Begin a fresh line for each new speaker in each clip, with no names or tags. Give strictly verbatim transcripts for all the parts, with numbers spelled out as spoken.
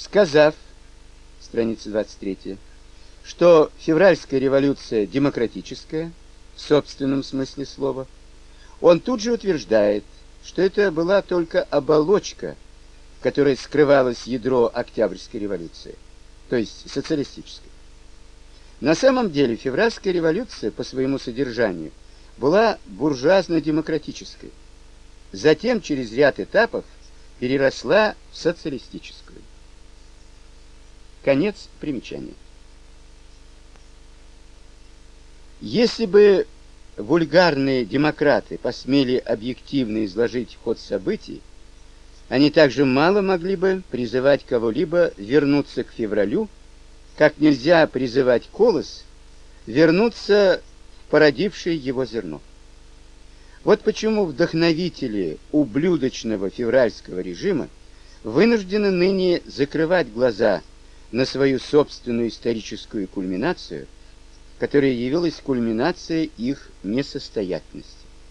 Сказав, страница двадцать третья, что февральская революция демократическая, в собственном смысле слова, он тут же утверждает, что это была только оболочка, в которой скрывалось ядро Октябрьской революции, то есть социалистической. На самом деле февральская революция по своему содержанию была буржуазно-демократической, затем через ряд этапов переросла в социалистическую. Конец примечания. Если бы вульгарные демократы посмели объективно изложить ход событий, они также мало могли бы призывать кого-либо вернуться к февралю, как нельзя призывать колос вернуться в породившее его зерно. Вот почему вдохновители ублюдочного февральского режима вынуждены ныне закрывать глаза на свою собственную историческую кульминацию, которая явилась кульминацией их несостоятельности.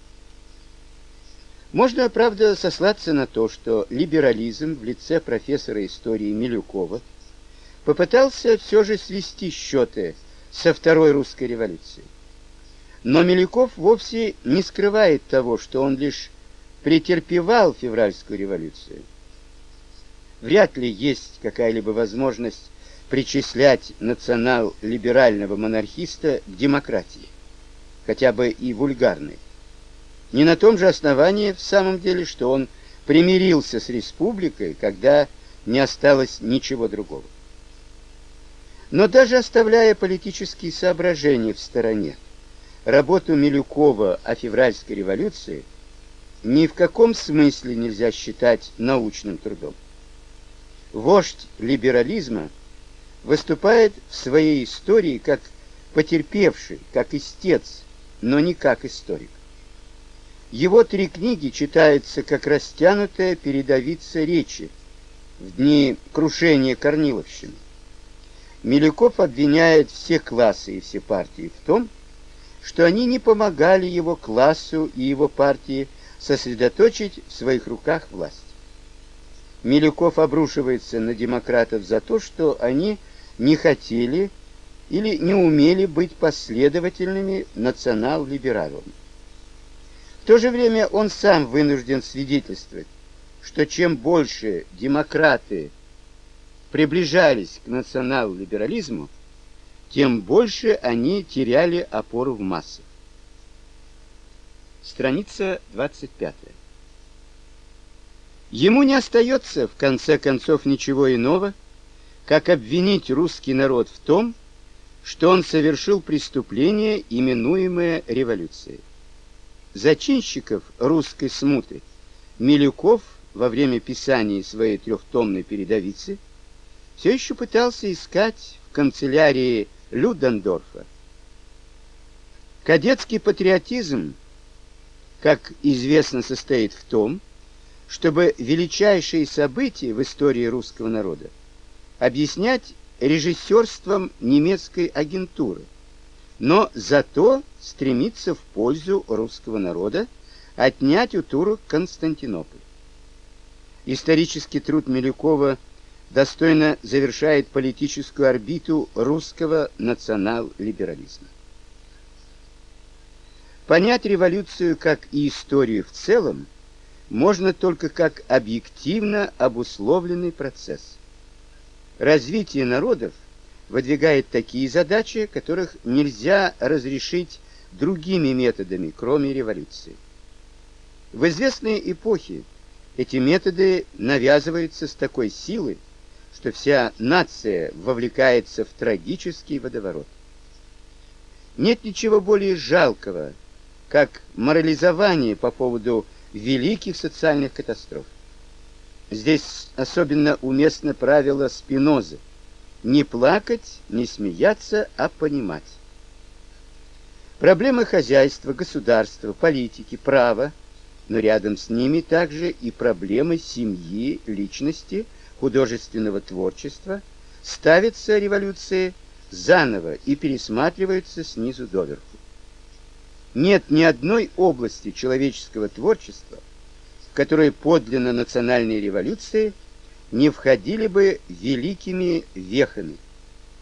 Можно, правда, сослаться на то, что либерализм в лице профессора истории Милюкова попытался все же свести счеты со Второй русской революцией. Но Милюков вовсе не скрывает того, что он лишь претерпевал февральскую революцию. Вряд ли есть какая-либо возможность причислять национал-либерального монархиста к демократии, хотя бы и вульгарной. Не на том же основании в самом деле, что он примирился с республикой, когда не осталось ничего другого. Но даже оставляя политические соображения в стороне, работу Милюкова о февральской революции ни в каком смысле нельзя считать научным трудом. Вождь либерализма выступает в своей истории как потерпевший, как истец, но не как историк. Его три книги читаются как растянутая передовица речи в дни крушения Корниловщины. Милюков обвиняет все классы и все партии в том, что они не помогали его классу и его партии сосредоточить в своих руках власть. Милюков обрушивается на демократов за то, что они не хотели или не умели быть последовательными национал-либералами. В то же время он сам вынужден свидетельствовать, что чем больше демократы приближались к национал-либерализму, тем больше они теряли опору в массах. Страница двадцать пятая. Ему не остается, в конце концов, ничего иного, как обвинить русский народ в том, что он совершил преступление, именуемое революцией. Зачинщиков русской смуты Милюков во время писания своей трехтомной передовицы все еще пытался искать в канцелярии Людендорфа. Кадетский патриотизм, как известно, состоит в том, чтобы величайшие события в истории русского народа объяснять режиссерством немецкой агентуры, но зато стремиться в пользу русского народа отнять у турок Константинополь. Исторический труд Милюкова достойно завершает политическую орбиту русского национал-либерализма. Понять революцию как и историю в целом можно только как объективно обусловленный процесс. Развитие народов выдвигает такие задачи, которых нельзя разрешить другими методами, кроме революции. В известные эпохи эти методы навязываются с такой силой, что вся нация вовлекается в трагический водоворот. Нет ничего более жалкого, как морализование по поводу великих социальных катастроф. Здесь особенно уместно правило Спинозы: не плакать, не смеяться, а понимать. Проблемы хозяйства, государства, политики, права, но рядом с ними также и проблемы семьи, личности, художественного творчества ставятся революцией заново и пересматриваются снизу доверху. Нет ни одной области человеческого творчества, в которой подлинно национальные революции не входили бы великими вехами.